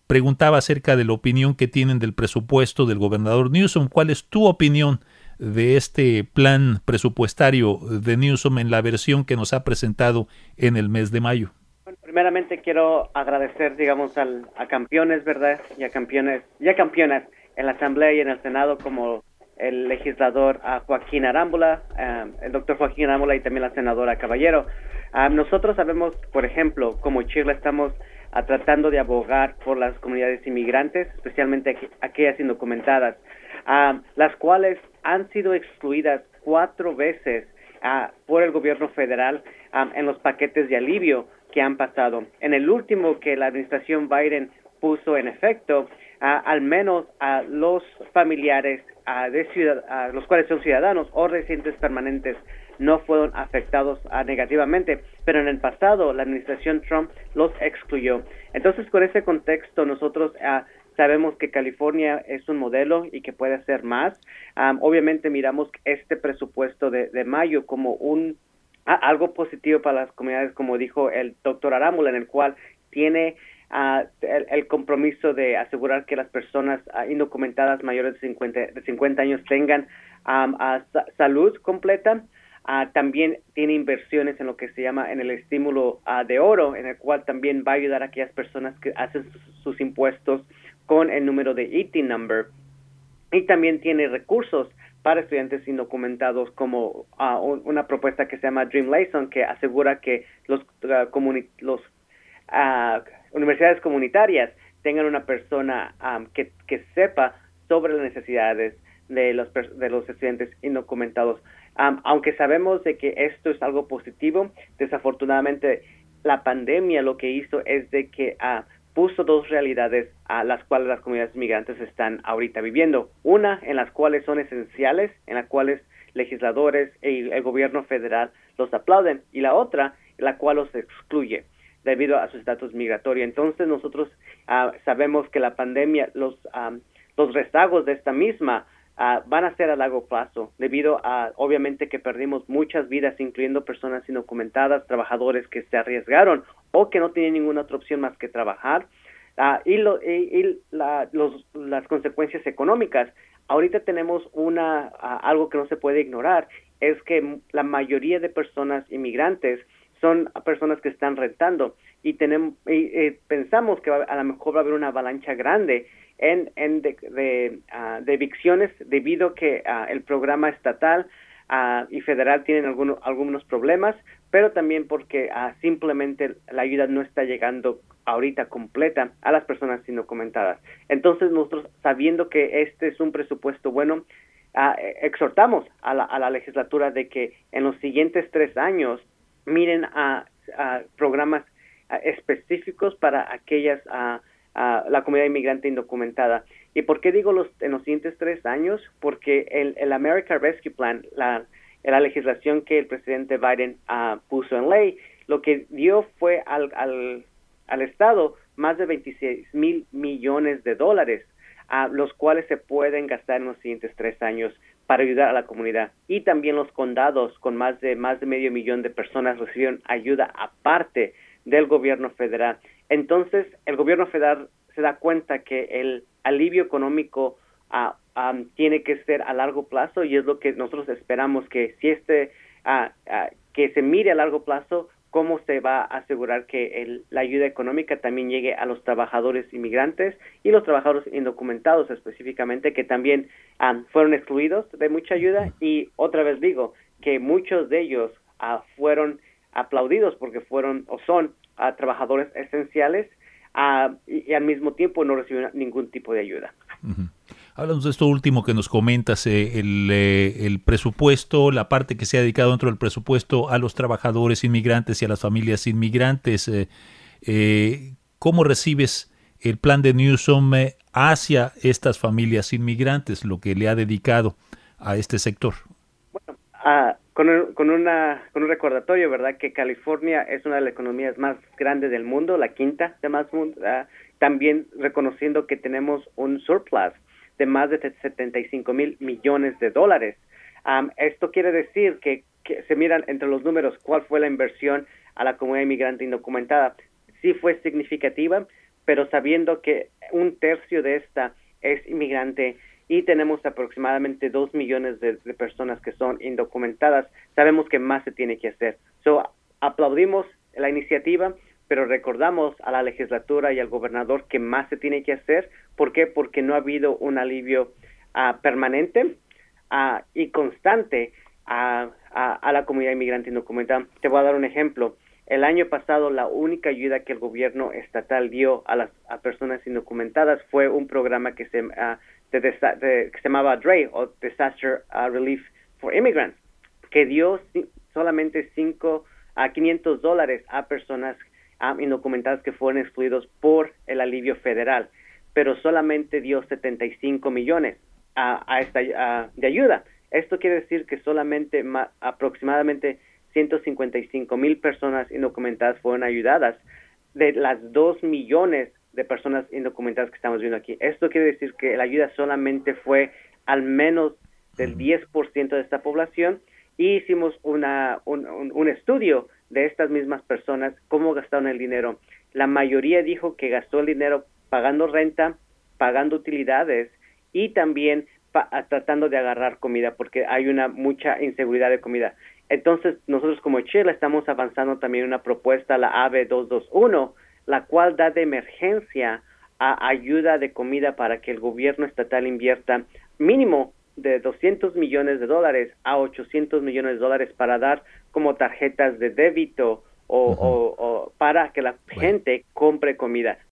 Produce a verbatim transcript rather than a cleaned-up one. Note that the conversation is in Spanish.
preguntaba acerca de la opinión que tienen del presupuesto del gobernador Newsom. ¿Cuál es tu opinión de este plan presupuestario de Newsom en la versión que nos ha presentado en el mes de mayo? Bueno, primeramente quiero agradecer, digamos, al, a campeones, ¿verdad? Y a campeones, ya campeonas en la Asamblea y en el Senado, como el legislador uh, Joaquín Arámbula, um, el doctor Joaquín Arámbula y también la senadora Caballero. Um, nosotros sabemos, por ejemplo, como Chile estamos uh, tratando de abogar por las comunidades inmigrantes, especialmente aqu aquellas indocumentadas, um, las cuales han sido excluidas cuatro veces uh, por el gobierno federal um, en los paquetes de alivio que han pasado. En el último que la administración Biden puso en efecto, uh, al menos a uh, los familiares uh, de ciudad uh, los cuales son ciudadanos o residentes permanentes no fueron afectados uh, negativamente, pero en el pasado la administración Trump los excluyó. Entonces, con ese contexto, nosotros uh, sabemos que California es un modelo y que puede hacer más. Um, obviamente miramos este presupuesto de, de mayo como un algo positivo para las comunidades, como dijo el doctor Arámbula, en el cual tiene uh, el, el compromiso de asegurar que las personas uh, indocumentadas mayores de cincuenta, de cincuenta años tengan um, uh, sa salud completa. Uh, también tiene inversiones en lo que se llama en el estímulo uh, de oro, en el cual también va a ayudar a aquellas personas que hacen sus, sus impuestos con el número de I T I N number. Y también tiene recursos para estudiantes indocumentados, como uh, un, una propuesta que se llama Dream Liaison, que asegura que los, uh, comuni los uh, universidades comunitarias tengan una persona um, que, que sepa sobre las necesidades de los, de los estudiantes indocumentados. Um, aunque sabemos de que esto es algo positivo, desafortunadamente la pandemia lo que hizo es de que uh, puso dos realidades a las cuales las comunidades migrantes están ahorita viviendo. Una, en las cuales son esenciales, en las cuales legisladores y el gobierno federal los aplauden, y la otra, la cual los excluye debido a su estatus migratorio. Entonces nosotros uh, sabemos que la pandemia, los, um, los rezagos de esta misma Uh, van a ser a largo plazo, debido a, obviamente, que perdimos muchas vidas, incluyendo personas indocumentadas, trabajadores que se arriesgaron o que no tienen ninguna otra opción más que trabajar, uh, y, lo, y, y la, los, las consecuencias económicas. Ahorita tenemos una uh, algo que no se puede ignorar, es que la mayoría de personas inmigrantes son personas que están rentando, y tenemos y, y pensamos que va, a lo mejor va a haber una avalancha grande en, en de, de, uh, de evicciones, debido a que uh, el programa estatal uh, y federal tienen algunos, algunos problemas, pero también porque uh, simplemente la ayuda no está llegando ahorita completa a las personas indocumentadas. Entonces nosotros, sabiendo que este es un presupuesto bueno, uh, exhortamos a la, a la legislatura de que en los siguientes tres años miren a, a programas a, específicos para aquellas a, a la comunidad inmigrante indocumentada. ¿Y por qué digo los en los siguientes tres años? Porque el, el American Rescue Plan, la, la legislación que el presidente Biden uh, puso en ley, lo que dio fue al, al, al Estado más de veintiséis mil millones de dólares, uh, los cuales se pueden gastar en los siguientes tres años para ayudar a la comunidad. Y también los condados, con más de más de medio millón de personas, recibieron ayuda aparte del gobierno federal. Entonces, el gobierno federal se da cuenta que el alivio económico uh, um, tiene que ser a largo plazo, y es lo que nosotros esperamos, que si este uh, uh, que se mire a largo plazo cómo se va a asegurar que el, la ayuda económica también llegue a los trabajadores inmigrantes y los trabajadores indocumentados específicamente, que también um, fueron excluidos de mucha ayuda. Y otra vez digo que muchos de ellos uh, fueron aplaudidos porque fueron o son uh, trabajadores esenciales, uh, y, y al mismo tiempo no recibieron ningún tipo de ayuda. Uh-huh. Háblanos de esto último que nos comentas, eh, el, eh, el presupuesto, la parte que se ha dedicado dentro del presupuesto a los trabajadores inmigrantes y a las familias inmigrantes. Eh, eh, ¿Cómo recibes el plan de Newsom eh, hacia estas familias inmigrantes, lo que le ha dedicado a este sector? Bueno, uh, con, un, con, una, con un recordatorio, ¿verdad?, que California es una de las economías más grandes del mundo, la quinta de más mundo, uh, también reconociendo que tenemos un surplus de más de setenta y cinco mil millones de dólares. Um, esto quiere decir que, que se miran entre los números cuál fue la inversión a la comunidad inmigrante indocumentada. Sí fue significativa, pero sabiendo que un tercio de esta es inmigrante y tenemos aproximadamente dos millones de, de personas que son indocumentadas, sabemos que más se tiene que hacer. So, aplaudimos la iniciativa, pero recordamos a la legislatura y al gobernador que más se tiene que hacer. ¿Por qué? Porque no ha habido un alivio uh, permanente uh, y constante a, a, a la comunidad inmigrante indocumentada. Te voy a dar un ejemplo. El año pasado, la única ayuda que el gobierno estatal dio a las a personas indocumentadas fue un programa que se, uh, de, de, de, que se llamaba D R E, o Disaster uh, Relief for Immigrants, que dio si, solamente cinco a quinientos dólares a personas um, indocumentadas que fueron excluidos por el alivio federal, pero solamente dio setenta y cinco millones a, a esta a, de ayuda. Esto quiere decir que solamente ma, aproximadamente ciento cincuenta y cinco mil personas indocumentadas fueron ayudadas de las dos millones de personas indocumentadas que estamos viendo aquí. Esto quiere decir que la ayuda solamente fue al menos del diez por ciento de esta población, y hicimos una, un, un, un estudio de estas mismas personas, cómo gastaron el dinero. La mayoría dijo que gastó el dinero pagando renta, pagando utilidades y también pa tratando de agarrar comida, porque hay una mucha inseguridad de comida. Entonces, nosotros como Chile estamos avanzando también una propuesta, la A B doscientos veintiuno, la cual da de emergencia a ayuda de comida para que el gobierno estatal invierta mínimo de doscientos millones de dólares a ochocientos millones de dólares para dar como tarjetas de débito o, uh-huh. o, o para que la bueno. gente compre comida.